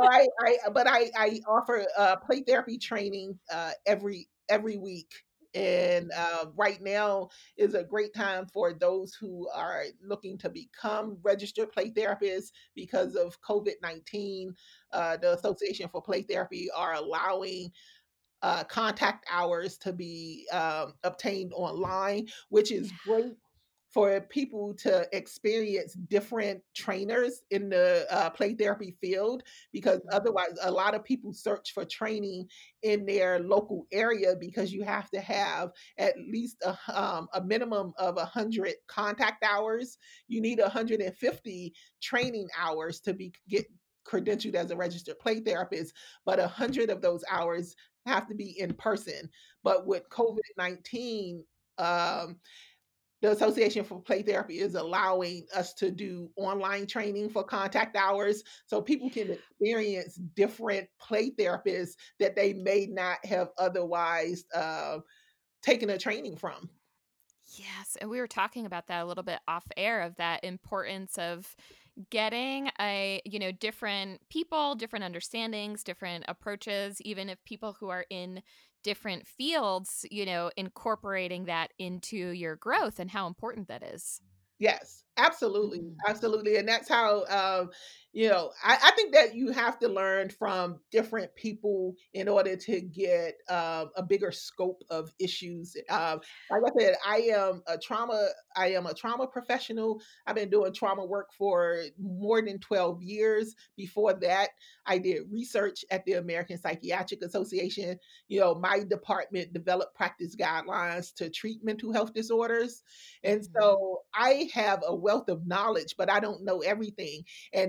B: I offer play therapy training every week. And right now is a great time for those who are looking to become registered play therapists because of COVID-19. The Association for Play Therapy are allowing contact hours to be obtained online, which is great for people to experience different trainers in the play therapy field, because
A: Mhm.
B: otherwise a lot of people search for training in their local area, because you have to have at least a minimum of 100 contact hours. You need 150 training hours to be get credentialed as a registered play therapist, but 100 of those hours have to be in person. But with COVID-19, um, the Association for Play Therapy is allowing us to do online training for contact hours, so people can experience different play therapists that they may not have otherwise taken a training from.
A: Yes, and we were talking about that a little bit off air of that importance of getting different people, different understandings, different approaches, even if people who are in different fields, incorporating that into your growth and how important that is.
B: Yes, absolutely,
A: Mhm.
B: absolutely, and that's how, I think that you have to learn from different people in order to get a bigger scope of issues. Like I said, I am a trauma professional. I've been doing trauma work for more than 12 years. Before that, I did research at the American Psychiatric Association. My department developed practice guidelines to treat mental health disorders, and
A: Mhm.
B: so I have a wealth of knowledge, but I don't know everything.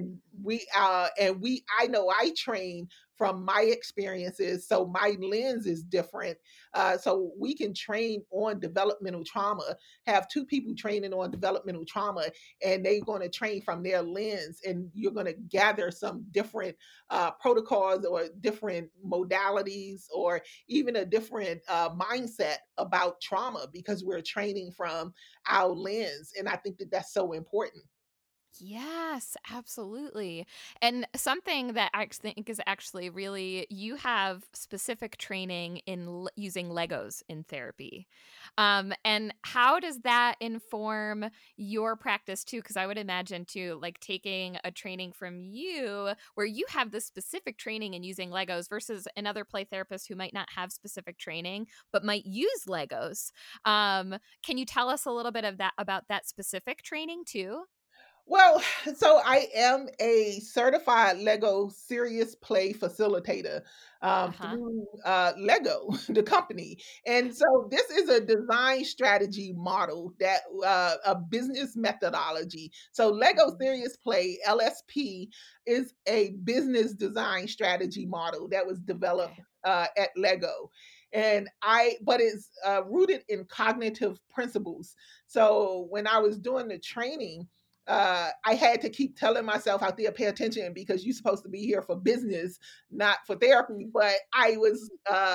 B: I know I train from my experiences, so my lens is different. So we can train on developmental trauma, have 2 people training on developmental trauma, and they're going to train from their lens, and you're going to gather some different protocols or different modalities, or even a different mindset about trauma, because we're training from our lens. And I think that that's so important.
A: Yes, absolutely. And something that I think is actually really, you have specific training in using Legos in therapy. And how does that inform your practice too? Because I would imagine too, like taking a training from you where you have the specific training in using Legos versus another play therapist who might not have specific training but might use Legos. Can you tell us a little bit of that about that specific training too?
B: Well, so I am a certified Lego serious play facilitator
A: Uh huh.
B: through Lego, the company. And so this is a design strategy model, that a business methodology. So Lego Serious Play LSP is a business design strategy model that was developed
A: Okay.
B: at Lego. but it's rooted in cognitive principles. So when I was doing the training, I had to keep telling myself out there, pay attention because you're supposed to be here for business, not for therapy. But I was,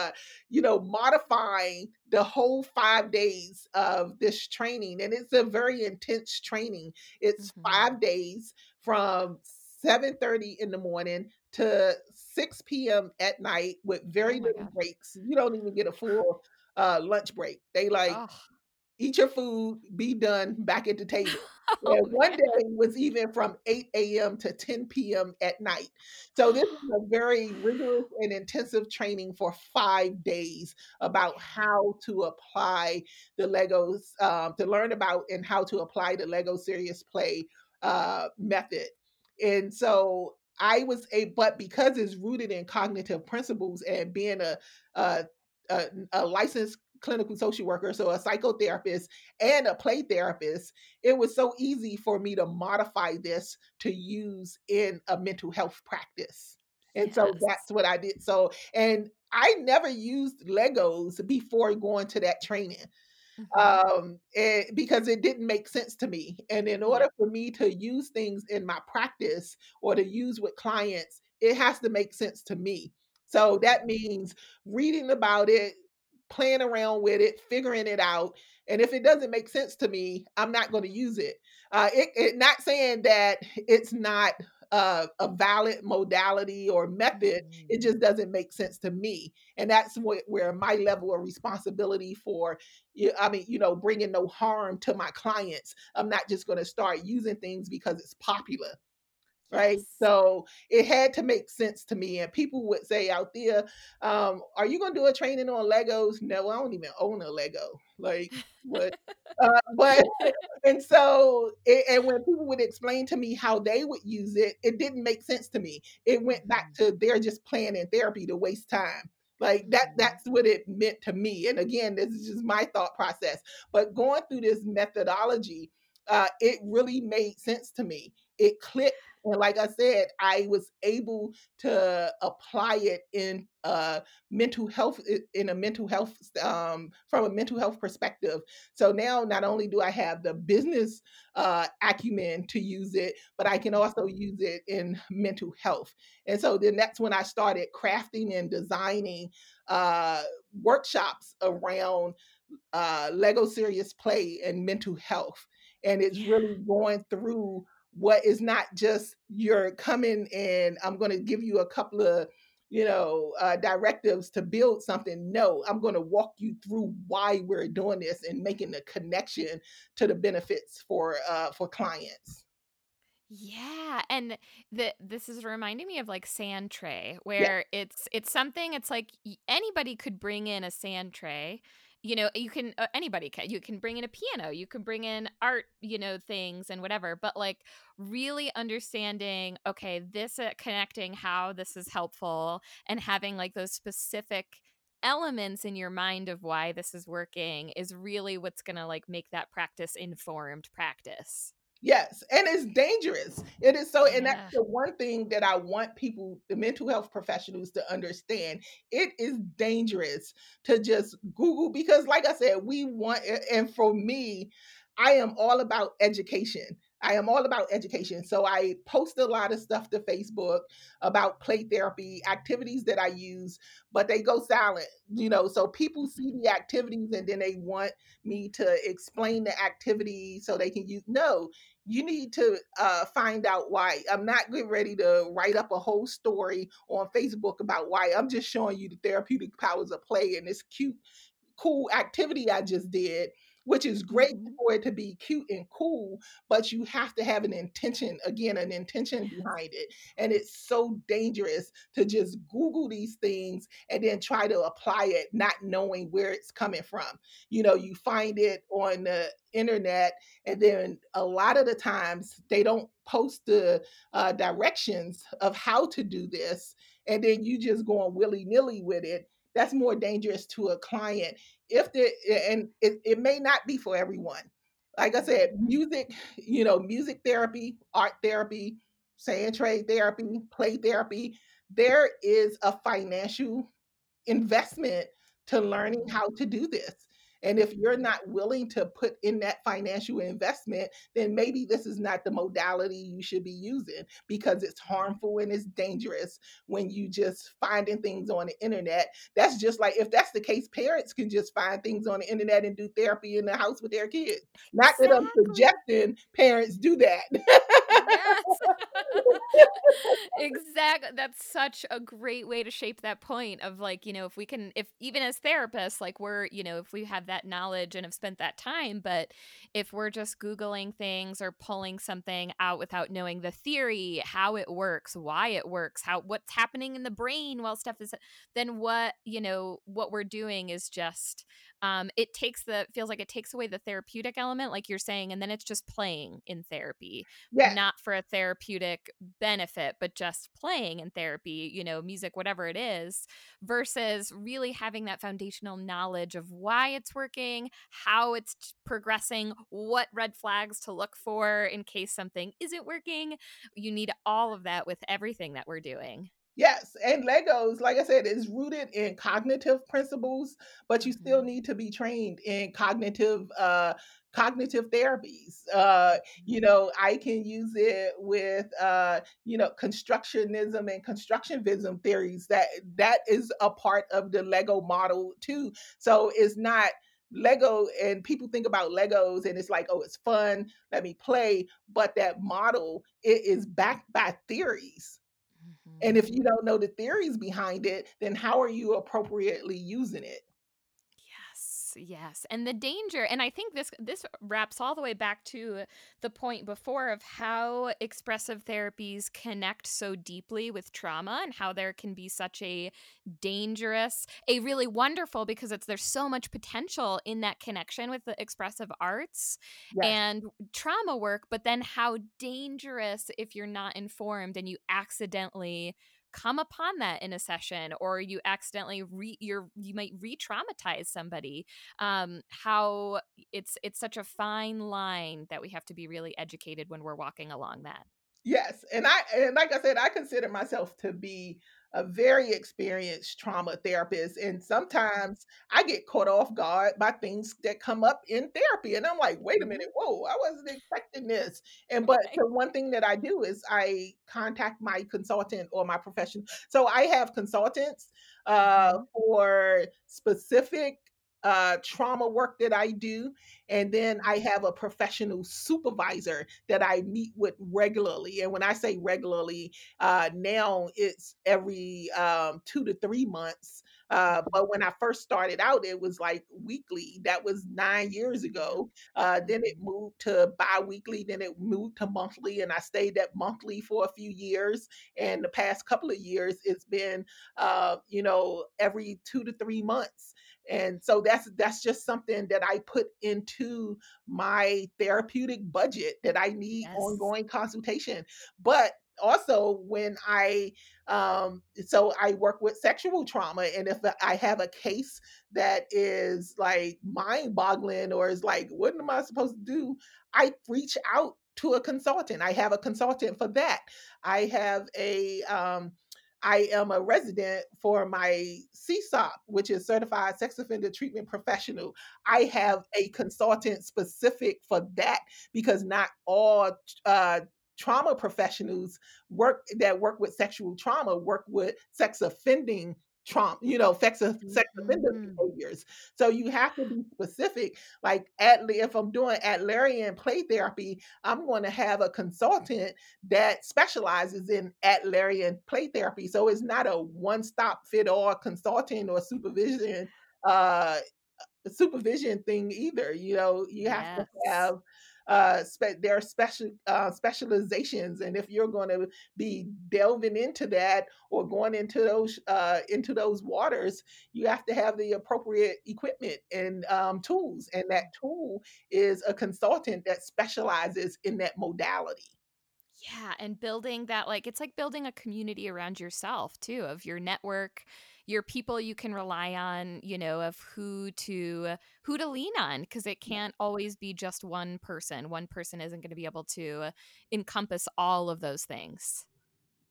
B: modifying the whole 5 days of this training. And it's a very intense training. It's
A: Mm-hmm.
B: 5 days from 7:30 in the morning to 6 p.m. at night with
A: Oh
B: very
A: my
B: little
A: gosh.
B: breaks. You don't even get a full lunch break. They like
A: Oh,
B: eat your food, be done, back at the table.
A: oh
B: And one
A: man.
B: day was even from 8 a.m. to 10 p.m. at night. So this is a very rigorous and intensive training for 5 days about how to apply the Legos, to learn about and how to apply the Lego Serious Play method. And so but because it's rooted in cognitive principles and being a, a licensed clinical social worker, so a psychotherapist and a play therapist, it was so easy for me to modify this to use in a mental health practice. And so
A: Yes.
B: that's what I did. So, and I never used Legos before going to that training,
A: Mm-hmm.
B: because it didn't make sense to me. And in order
A: Yep.
B: for me to use things in my practice or to use with clients, it has to make sense to me. So that
A: Mm-hmm.
B: means reading about it, playing around with it, figuring it out. And if it doesn't make sense to me, I'm not going to use it. Not saying that it's not a valid modality or method. It
A: Mm-hmm.
B: just doesn't make sense to me, and that's where my level of responsibility for, bringing no harm to my clients. I'm not just going to start using things because it's popular, right?
A: Yes.
B: So it had to make sense to me. And people would say out there, "Are you going to do a training on Legos?" No, I don't even own a Lego. Like what? But and so and when people would explain to me how they would use it, it didn't make sense to me. It went back
A: Mm-hmm.
B: to they're just playing in therapy to waste time. Like that
A: Mm-hmm.
B: that's what it meant to me. And again, this is just my thought process. But going through this methodology, it really made sense to me. It clicked. And like I said, I was able to apply it in mental health, in a mental health, from a mental health perspective. So now not only do I have the business acumen to use it, but I can also
A: Mm-hmm.
B: use it in mental health. And so then that's when I started crafting and designing uh, workshops around Lego Serious Play and mental health. And it's
A: Yeah.
B: really going through what is not just you're coming and I'm going to give you a couple of directives to build something. No, I'm going to walk you through why we're doing this and making the connection to the benefits for clients.
A: Yeah, and this is reminding me of like sand tray,
B: Yeah.
A: where it's something. It's like anybody could bring in a sand tray. You know, you can anybody can. You can bring in a piano. You can bring in art. You know, things and whatever. But like really understanding, okay, this connecting how this is helpful and having like those specific elements in your mind of why this is working is really what's gonna like make that practice informed practice.
B: Yes, and it's dangerous. It is so, and that's
A: Yeah.
B: the one thing that I want people, the mental health professionals, to understand. It is dangerous to just Google because, like I said, and for me, I am all about education. I am all about education. So I post a lot of stuff to Facebook about play therapy, activities that I use, but they go silent, so people see the activities and then they want me to explain the activity so they can use. No, you need to find out why. I'm not getting ready to write up a whole story on Facebook about why. I'm just showing you the therapeutic powers of play and this cool activity I just did, which is great
A: Mhm.
B: for it to be cute and cool, but you have to have an intention, again, an intention behind it. And it's so dangerous to just Google these things and then try to apply it, not knowing where it's coming from. You find it on the internet, and then a lot of the times they don't post the directions of how to do this, and then you just going willy nilly with it. That's more dangerous to a client if the and it may not be for everyone. Like I said,
A: Mhm.
B: music therapy, art therapy, sand trade therapy, play therapy, there is a financial investment to learning how to do this. And if you're not willing to put in that financial investment, then maybe this is not the modality you should be using, because it's harmful and it's dangerous when you just finding things on the internet. That's just like, if that's the case, parents can just find things on the internet and do therapy in the house with their kids. Not that I'm
A: Exactly.
B: suggesting parents do that.
A: Yes. Exactly. That's such a great way to shape that point of like, if we can, if even as therapists, like if we have that knowledge and have spent that time, but if we're just Googling things or pulling something out without knowing the theory, how it works, why it works, what's happening in the brain while stuff is, then what we're doing is just, feels like it takes away the therapeutic element, like you're saying, and then it's just playing in therapy,
B: Yes.
A: not for a therapeutic benefit, but just playing in therapy, music, whatever it is, versus really having that foundational knowledge of why it's working, how it's progressing, what red flags to look for in case something isn't working. You need all of that with everything that we're doing.
B: Yes, and Legos, like I said, is rooted in cognitive principles, but you still
A: Mhm.
B: need to be trained in cognitive therapies.
A: Mhm.
B: I can use it with constructionism and constructivism theories. That is a part of the Lego model too. So it's not Lego, and people think about Legos and it's like, oh, it's fun, let me play, but that model, it is backed by theories, and if you
A: Mhm.
B: don't know the theories behind it, then how are you appropriately using it?
A: Yes, yes. And the danger, and I think this wraps all the way back to the point before of how expressive therapies connect so deeply with trauma, and how there can be such a really wonderful, because there's so much potential in that connection with the expressive arts
B: Yes.
A: and trauma work, but then how dangerous if you're not informed and you accidentally come upon that in a session, or you accidentally you might re-traumatize somebody. How it's such a fine line that we have to be really educated when we're walking along that.
B: Yes, and like I said, I consider myself to be a very experienced trauma therapist, and sometimes I get caught off guard by things that come up in therapy, and I'm like, "Wait a
A: Mhm.
B: minute, whoa, I wasn't expecting this." And but
A: Right.
B: the one thing that I do is I contact my consultant or my professional. So I have consultants
A: Mhm.
B: for specific trauma work that I do, and then I have a professional supervisor that I meet with regularly. And when I say regularly, now it's every 2 to 3 months.
A: Mhm.
B: But when I first started out, it was like weekly. That was 9 years
A: Yeah.
B: ago. Then it
A: Mhm.
B: moved to bi weekly, then it moved to monthly, and I stayed at monthly for a few years. And the past couple of years, it's been, every 2 to 3 months. And so that's just something that I put into my therapeutic budget, that I need
A: Yes.
B: ongoing consultation. But also when I work with sexual trauma, and if I have a case that is like mind boggling or is like, what am I supposed to do? I reach out to a consultant. I have a consultant for that. I have I am a resident for my CSOP, which is Certified Sex Offender Treatment Professional. I have a consultant specific for that, because not all uh, trauma professionals work with sexual trauma work with sex offending trauma, sex offender
A: Mhm.
B: behaviors. So you have to be specific. Like if I'm doing Adlerian play therapy, I'm going to have a consultant that specializes in Adlerian play therapy. So it's not a one stop fit all consulting or uh, supervision thing either. You have to
A: Yes.
B: have there are specializations, and if you're going to be delving into that or going into those waters, you have to have the appropriate equipment and tools, and that tool is a consultant that specializes in that modality.
A: Yeah, and building that, like, it's like building a community around yourself too, of your network, your people you can rely on, of who to lean on, because it can't always be just one person. One person isn't going to be able to encompass all of those things.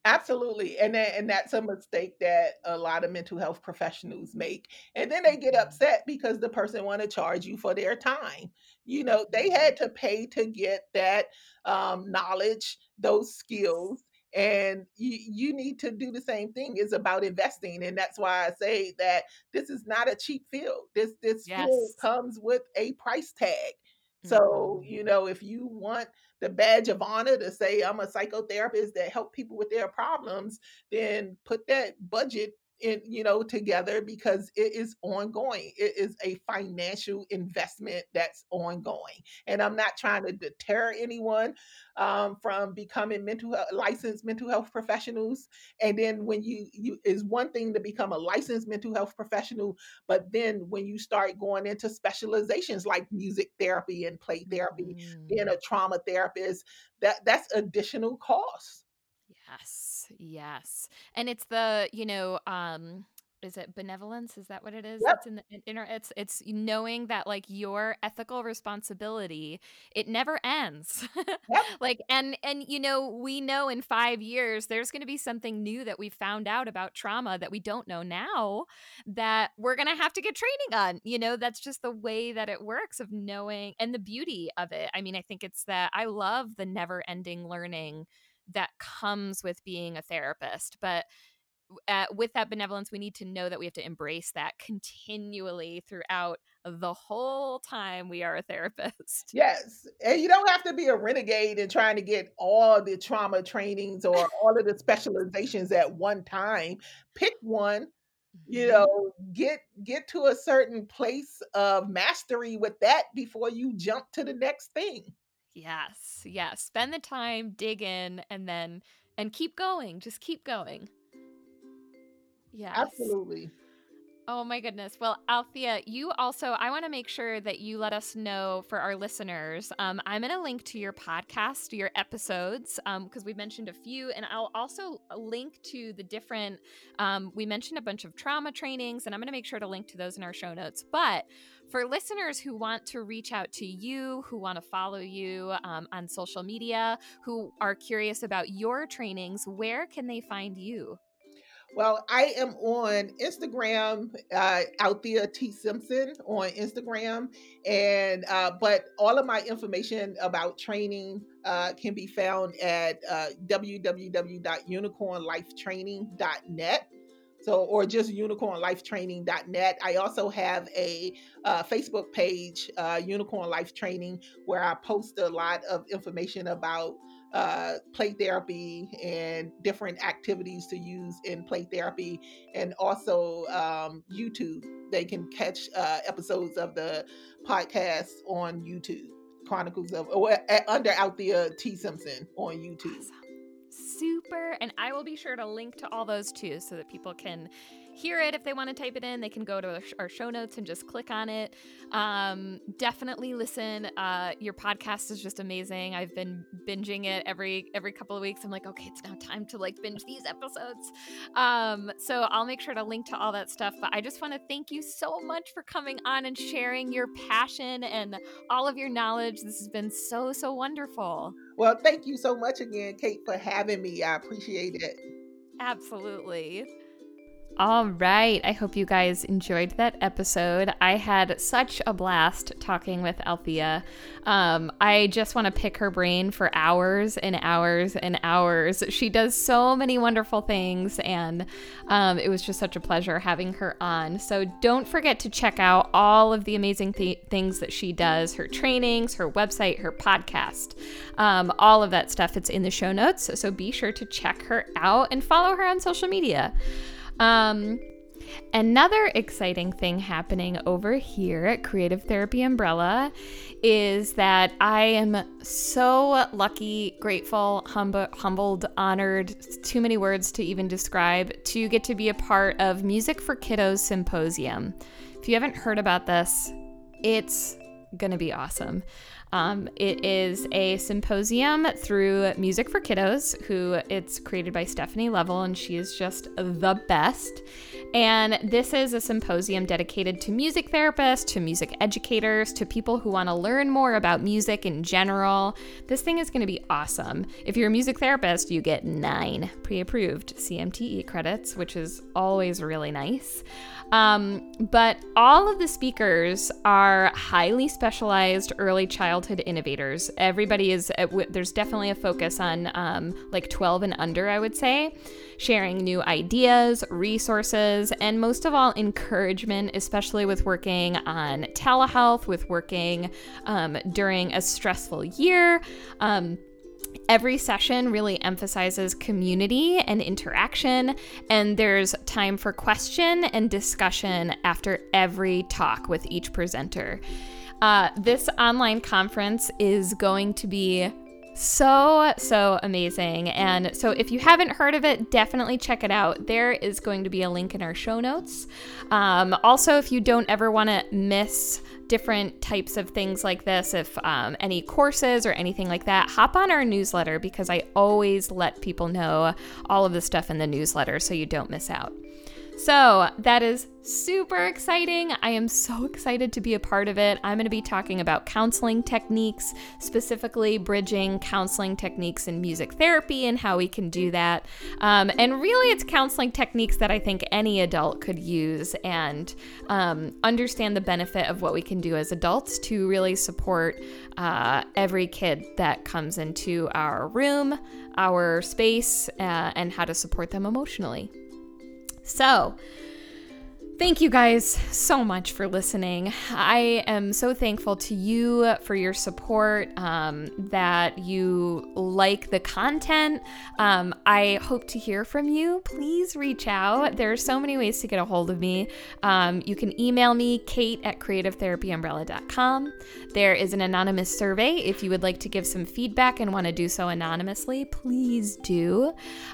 B: Absolutely. And that's a mistake that a lot of mental health professionals make. And then they get upset because the person want to charge you for their time. They
A: Mhm.
B: had to pay to get that knowledge, those skills. And you need to do the same thing. It's about investing. And that's why I say that this is not a cheap field. This field
A: Yes.
B: comes with a price tag. So,
A: Mhm.
B: if you want the badge of honor to say I'm a psychotherapist that help people with their problems, then put that budget in, together, because it is ongoing. It is a financial investment that's ongoing. And I'm not trying to deter anyone from becoming licensed mental health professionals. And then when you is one thing to become a licensed mental health professional, but then when you start going into specializations like music therapy and play therapy, being
A: Mhm.
B: a trauma therapist, that's additional cost.
A: Yes, yes. And it's the, is it benevolence? Is that what it is?
B: Yep,
A: That's in the inner it's knowing that like your ethical responsibility, it never ends.
B: yep.
A: Like and we know in 5 years there's going to be something new that we found out about trauma that we don't know now that we're going to have to get training on. That's just the way that it works of knowing and the beauty of it. I mean, I think it's that I love the never-ending learning that comes with being a therapist. But with that benevolence, we need to know that we have to embrace that continually throughout the whole time we are a therapist.
B: Yes. And you don't have to be a renegade and trying to get all the trauma trainings or all of the specializations at one time. Pick one,
A: Mhm.
B: get to a certain place of mastery with that before you jump to the next thing.
A: Yes, yes. Spend the time, dig in, and keep going. Just keep going. Yes.
B: Absolutely.
A: Oh my goodness. Well, Althea, I want to make sure that you let us know for our listeners. I'm going to link to your podcast, your episodes, because we mentioned a few, and I'll also link to the different, we mentioned a bunch of trauma trainings, and I'm going to make sure to link to those in our show notes. But for listeners who want to reach out to you, who want to follow you on social media, who are curious about your trainings, where can they find you?
B: Well, I am on Instagram, Althea T. Simpson on Instagram. And but all of my information about training can be found at www.unicornlifetraining.net. So, or just unicornlifetraining.net. I also have a Facebook page, Unicorn Life Training, where I post a lot of information about play therapy and different activities to use in play therapy, and also YouTube. They can catch episodes of the podcast on YouTube. Chronicles of or under Althea T. Simpson on YouTube.
A: Awesome. Super. And I will be sure to link to all those too so that people can hear it if they want to type it in. They can go to our show notes and just click on it. Definitely listen. Your podcast is just amazing. I've been binging it every couple of weeks. I'm like, okay, it's now time to like binge these episodes. So I'll make sure to link to all that stuff. But I just want to thank you so much for coming on and sharing your passion and all of your knowledge. This has been so, so wonderful.
B: Well, thank you so much again, Kate, for having me. I appreciate it.
A: Absolutely. All right. I hope you guys enjoyed that episode. I had such a blast talking with Althea. I just want to pick her brain for hours and hours and hours. She does so many wonderful things, and it was just such a pleasure having her on. So don't forget to check out all of the amazing things that she does, her trainings, her website, her podcast, all of that stuff. It's in the show notes. So be sure to check her out and follow her on social media. Another exciting thing happening over here at Creative Therapy Umbrella is that I am so lucky, grateful, humbled, honored, too many words to even describe, to get to be a part of Music for Kiddos Symposium. If you haven't heard about this, it's gonna be awesome. It is a symposium through Music for Kiddos, who it's created by Stephanie Level, and she is just the best. And this is a symposium dedicated to music therapists, to music educators, to people who want to learn more about music in general. This thing is going to be awesome. If you're a music therapist, you get 9 pre-approved CMTE credits, which is always really nice. But all of the speakers are highly specialized early childhood innovators. Everybody is, there's definitely a focus on like 12 and under, I would say, sharing new ideas, resources, and most of all, encouragement, especially with working on telehealth, with working during a stressful year. Every session really emphasizes community and interaction, and there's time for question and discussion after every talk with each presenter. This online conference is going to be so amazing. And so if you haven't heard of it, definitely check it out. There is going to be a link in our show notes. Also, if you don't ever want to miss different types of things like this, if any courses or anything like that, hop on our newsletter, because I always let people know all of the stuff in the newsletter so you don't miss out. So that is super exciting. I am so excited to be a part of it. I'm going to be talking about counseling techniques, specifically bridging counseling techniques in music therapy and how we can do that. And really, it's counseling techniques that I think any adult could use and understand the benefit of what we can do as adults to really support every kid that comes into our room, our space, and how to support them emotionally. So, thank you guys so much for listening. I am so thankful to you for your support, that you like the content. I hope to hear from you. Please reach out. There are so many ways to get a hold of me. You can email me, kate@creativetherapyumbrella.com. There is an anonymous survey. If you would like to give some feedback and want to do so anonymously, please do.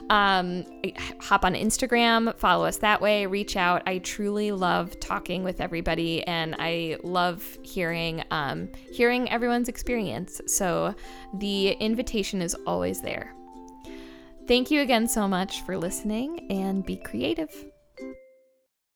A: Hop on Instagram, follow us that way, reach out. I truly love talking with everybody, and I love hearing everyone's experience. So the invitation is always there. Thank you again so much for listening, and be creative.